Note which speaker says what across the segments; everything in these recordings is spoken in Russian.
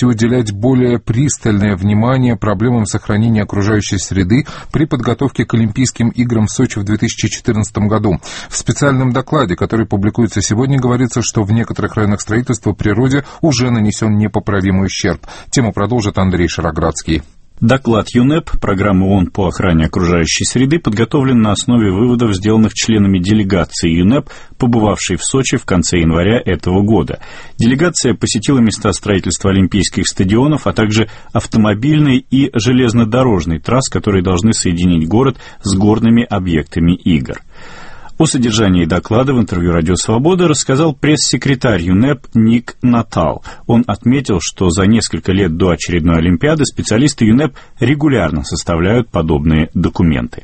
Speaker 1: необходимости уделять более пристальное внимание проблемам сохранения окружающей среды при подготовке к Олимпийским играм в Сочи в 2014 году. В специальном докладе, который публикуется сегодня, говорится, что в некоторых районах строительства природе уже нанесен непоправимый ущерб. Тему продолжит Андрей Шароградский.
Speaker 2: Доклад ЮНЕП, программы ООН по охране окружающей среды, подготовлен на основе выводов, сделанных членами делегации ЮНЕП, побывавшей в Сочи в конце января этого года. Делегация посетила места строительства олимпийских стадионов, а также автомобильной и железнодорожной трасс, которые должны соединить город с горными объектами игр. О содержании доклада в интервью «Радио Свобода» рассказал пресс-секретарь ЮНЕП Ник Натал. Он отметил, что за несколько лет до очередной Олимпиады специалисты ЮНЕП регулярно составляют подобные документы.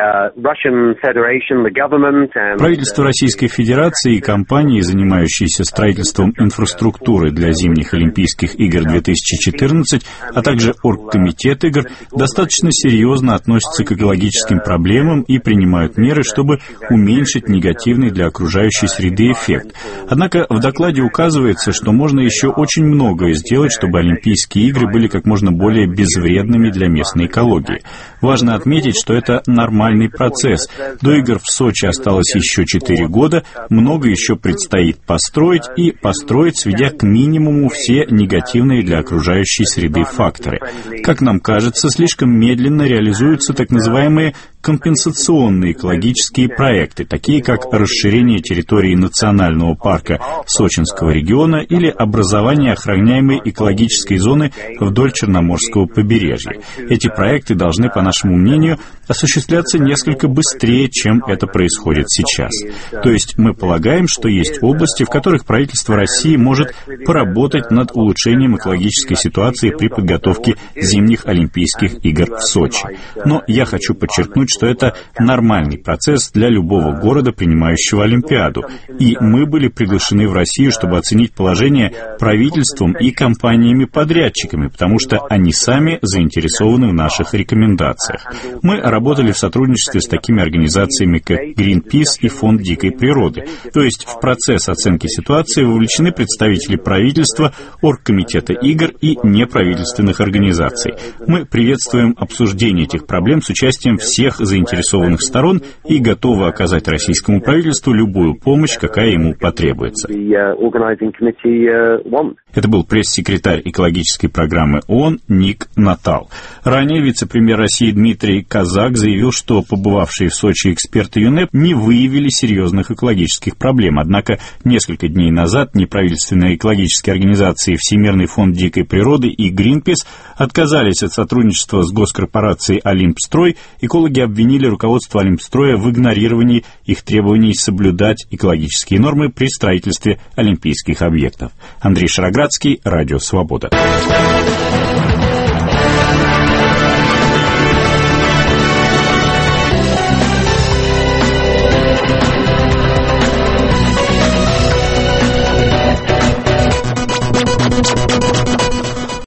Speaker 2: Правительство Российской Федерации и компании, занимающиеся строительством инфраструктуры для зимних Олимпийских игр 2014, а также Оргкомитет игр, достаточно серьезно относятся к экологическим проблемам и принимают меры, чтобы уменьшить негативный для окружающей среды эффект. Однако в докладе указывается, что можно еще очень многое сделать, чтобы Олимпийские игры были как можно более безвредными для местной экологии. Важно отметить, что это нормальный процесс. До игр в Сочи осталось еще 4 года, много еще предстоит построить, и построить, сведя к минимуму все негативные для окружающей среды факторы. Как нам кажется, слишком медленно реализуются так называемые компенсационные экологические проекты, такие как расширение территории национального парка Сочинского региона или образование охраняемой экологической зоны вдоль Черноморского побережья. Эти проекты должны, по нашему мнению, осуществляться несколько быстрее, чем это происходит сейчас. То есть мы полагаем, что есть области, в которых правительство России может поработать над улучшением экологической ситуации при подготовке зимних Олимпийских игр в Сочи. Но я хочу подчеркнуть, что это нормальный процесс для любого города, принимающего Олимпиаду. И мы были приглашены в Россию, чтобы оценить положение правительством и компаниями-подрядчиками, потому что они сами заинтересованы в наших рекомендациях. Мы работали в сотрудничестве с такими организациями, как Greenpeace и Фонд дикой природы. То есть в процесс оценки ситуации вовлечены представители правительства, Оргкомитета игр и неправительственных организаций. Мы приветствуем обсуждение этих проблем с участием всех заинтересованных сторон и готовы оказать российскому правительству любую помощь, какая ему потребуется. Это был пресс-секретарь экологической программы ООН Ник Натал. Ранее вице-премьер России Дмитрий Казак заявил, что побывавшие в Сочи эксперты ЮНЕП не выявили серьезных экологических проблем. Однако несколько дней назад неправительственные экологические организации Всемирный фонд дикой природы и Greenpeace отказались от сотрудничества с госкорпорацией «Олимпстрой». Экологи обвинили руководство «Олимпстроя» в игнорировании их требований соблюдать экологические нормы при строительстве олимпийских объектов. Андрей Шароградский, Радио Свобода.